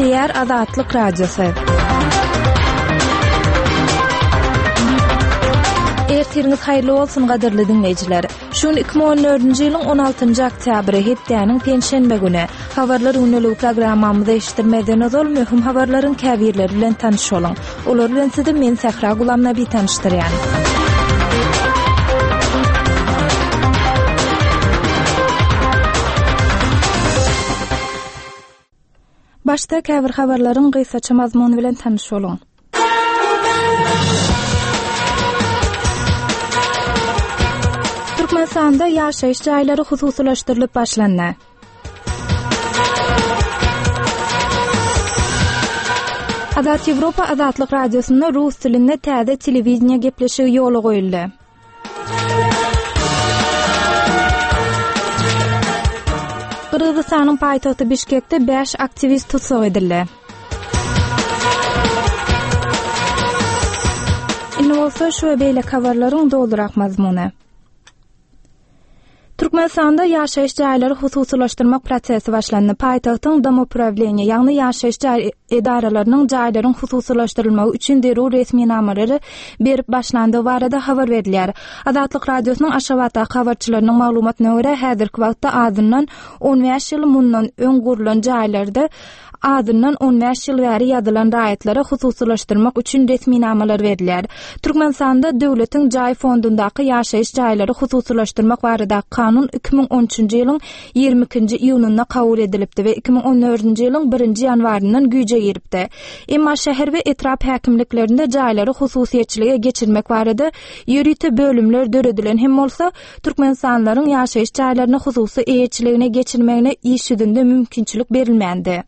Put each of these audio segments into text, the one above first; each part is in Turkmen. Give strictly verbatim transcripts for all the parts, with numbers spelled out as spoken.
Nükleer Azatlyk Radiosu. Ertiriniz hayırlı olsun gaderli dinleyiciler. Şun iki bin on dördünji ýylyň on altynjy oktýabry hepdeniň penşenbe güni. Habarlar ünlü programmamyzda eşitdirmeden ozal möhüm habarlaryň käbirleri bilen tanış bolun. Olar bilen sizi men Sahra Gulamnaby tanışdyrýan. Başta käbir habarlaryň gysgaça mazmuny bilen tanış bolun. Türkmenistanda ýaşaýyş jaýlary hususlaşdyrylyp başlandy. Azat Ýewropa Azatlyk Radiosunda rus tilinde täze telewizniýa gepleşigi ýoly goýuldy. Kırgızstanyň paýtagty Bişkekde beş aktivist tutsak edildi. Indi bolsa şu we beýle habarlaryň doldurak mazmuny. Türkmenistanda ýaşaýyş jaýlary hususlaşdyrmak prosesi başlandy. Paýtagtyň Domopravleniýa, ýagny ýaşaýyş jaý edaralarynyň jaýlaryň hususlaşdyrylmagy üçin derul resmi namalary berip başlandy barada habar berilýär. Azatlyk Radiosynyň Aşgabat habarçylarynyň maglumatyna görä, häzirki wagtda azyndan on beş ýyl mundan öň gurulan jaýlarda adından on beş ýyl bäri ýazylan raýatlara hususlaşdyrmak üçin resmi namalar berilýär. Türkmenistanda döwletiň jaý fondundaky ýaşaýyş jaýlary hususlaşdyrmak barada kanun iki bin on üçünji ýylyň ýygrimi ikinji iýununda kabul edilipdi we iki bin on dördünji ýylyň birinji ýanwaryndan güýje giripdi. Emma şäher we etrap häkimliklerinde jaýlary hususiýetçilige geçirmek barada ýürüýte bölümler döredilen hem bolsa türkmenistanlaryň ýaşaýyş jaýlaryny hususy eýetçiligine geçirmegine iş ýüzünde mümkinçilik berilmendi.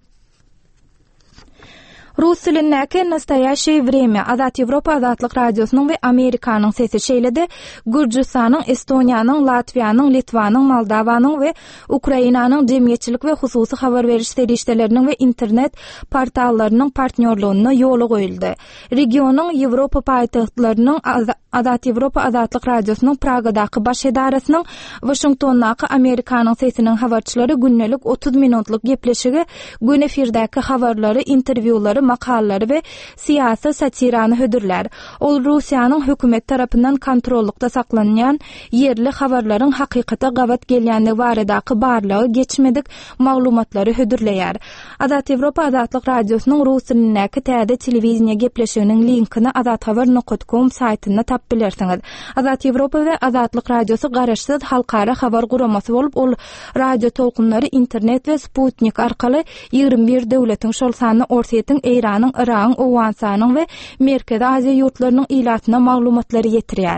Rus tilindäki Nastoyaşy Vremya Azat Ýewropa Azatlyk Radiosynyň we Amerikanyň sesi şeýledi. Gürjistanyň, Estoniýanyň, Latwiýanyň, Litvanyň, Moldowanyň we Ukrainanyň jemgyýetçilik we hususy habar beriş serişdeleriniň we internet portallarynyň partnerligine ýoly goýuldy. Regionyň Ýewropa paýtagtlarynyň Azat Ýewropa Azatlyk Radiosynyň Pragadaky baş edarasynyň Washingtondaky Amerikanyň sesiniň habarçylary günnelik otuz minutlyk gepleşigi gün efirdäki habarlary, interwýulary, makalları ve siyasi satirany hödürler. Ol Russiýanyň hökümet tarapyndan kontrollukda saklanýan yerli habarlaryň hakykata gawat gelýändigi baradaky barlygy geçmedik maglumatlary hödürleýär. Azat Ýewropa Azatlyk Radiosynyň rus tilindäki täze telewizniýa gepleşiginiň linkini azathabar nokta com saýtynda tap bilersiňiz. Azat Ýewropa we Azatlyk Radiosy garaşsyz halkara habar guramasy bolup, ol radio tolkunlary internet we Sputnik arkaly ýygrimi bir döwletiň şol sany ortaýetin Iranyň, Iranyň, Owensanyň we Merkezi Aziýa ýurtlarynyň ilatyna maglumatlary ýetirer.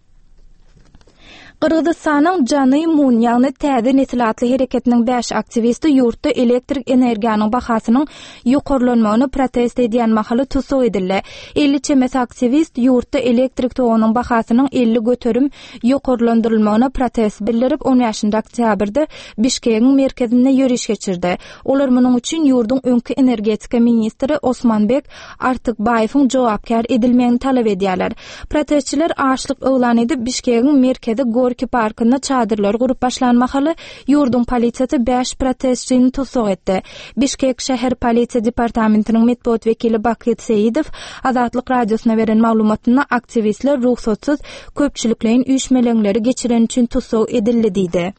Kırgızstanyň Jany Mun ýagny täze neslatly hereketiniň beş aktivisti ýurtda elektrik energiýanyň bahasynyň ýokarlanmagyny protest edýän mahaly tutsak edildi. elli çemes aktivist ýurtda elektrik togynyň bahasynyň elli göterim ýokarlandyrylmagyna protest bildirip on beşinji oktýabrda Bişkekiň merkezinde ýürüş geçirdi. Olar munyň üçin ýurdun öňki energetika ministri Osmanbek Artykbaýewiň jogapkar edilmegini talap edýärler. Protestçiler açlyk öwlan edip Bişkekiň merkezi Gorki parkynda çadırlar gurup başlanmahaly ýurdun polisiýasy beş protestçini tutsak etdi. Bişkek şäher polisiýa departamentiniň medeniýet wekili Bakyt Seýidow Azatlyk Radiosyna beren maglumatyna aktivistler ruhsatsyz köpçüliklerin üýşmeleňleri geçiren üçin tutsak edildi diýdi.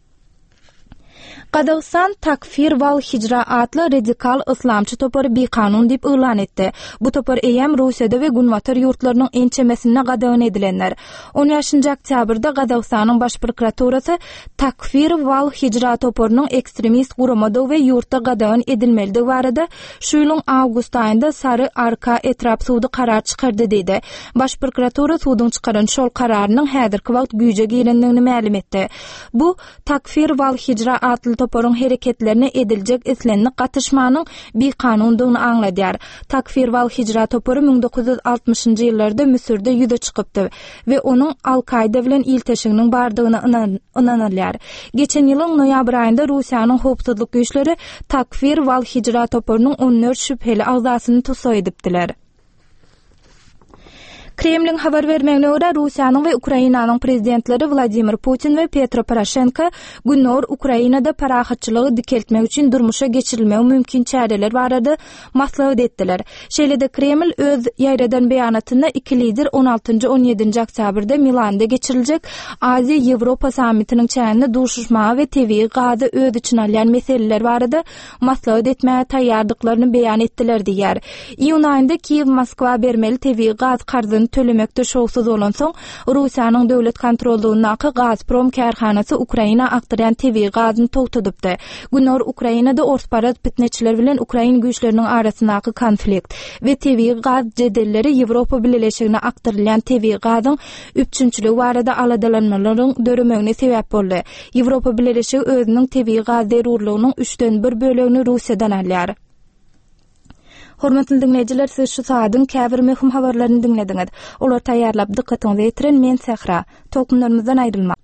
Qazaqstan Takfir wal Hijra adly radikal islamçy topary bir kanun dip elan etdi. Bu topar eýem Russiýada we Günwatar ýurtlarynyň ençemesine gadawan edilenler. on beşinji oktýabrda Qazaqstanyň baş prokuraturasy Takfir wal Hijra toparynyň ekstremist guramada we ýurtda gadawan edilmeligi barada şu ýylyň awgust aýynda Sary Arka etrap suwdy karar çykardy diýdi. Baş prokuratura suwdyň çykaran şol kararynyň häzirki wagt güýje girendigini ma'lum etdi. Bu Takfir wal Hijra adly toparyň hereketlerine ediljek islenlik gatnaşmanyň bir kanundygyny aňladýar. Takfir wal Hijra topary bin dokuz yüz altmışynjy ýyllarda Misirde ýüze çykypdy we onuň Al-Qaida bilen ilteşiginiň bardygyna ynanylýar. Geçen ýylyň noýabr aýynda Russiýanyň howpsuzlyk güýçleri Takfir wal Hijra toparynyň on dört şüpheli agzasyny tutsak edipdiler. Kremlin habar bermegine görä Russiýanyň we Ukrainanyň prezidentleri Vladimir Putin we Petro Poroshenko günler Ukrainada parahatçylygy dikeltmek üçin durmuşa geçirilmegi mümkin çäreler barady maslahat etdiler. Şeýle-de Kreml öz ýaýradan beýanatynda iki lider on altyncy on ýedinci oktýabrda Milanda geçiriljek Aziýa-Ýewropa sammitiniň çäğinde duşuşma we tebii gazy öz için alýan meseleler barady maslahat etmäge taýýardyklaryny beýan etdiler diýär. Iýun aýynda Kiýew Moskwa bermeli tebii gaz karzyny tölemekde şowsuz bolan soň Russiýanyň döwlet kontrolundaky Gazprom kärhanasy Ukraina aktarýan tebii gazyny togtadypdy. Günler Ukrainada orsparat bitneçiler bilen Ukrain güýçleriniň arasyndaky konflikt we tebii gaz jedelleri Ýewropa Birleşigine aktarylýan tebii gazyň üçinçiligi barada aladalanmalaryň döremegine sebäp boldy. Ýewropa Birleşigi özüniň tebii gaz derurlugynyň üçden bir bölegini Russiýadan alýar. Hormatly dinleýijiler, siz şu saatyň käbir möhüm habarlaryny dinlediňiz. Olar taýýarlap dikkatiňizi ýetiren men Sehra. Tokunlarymyzdan aýrylma.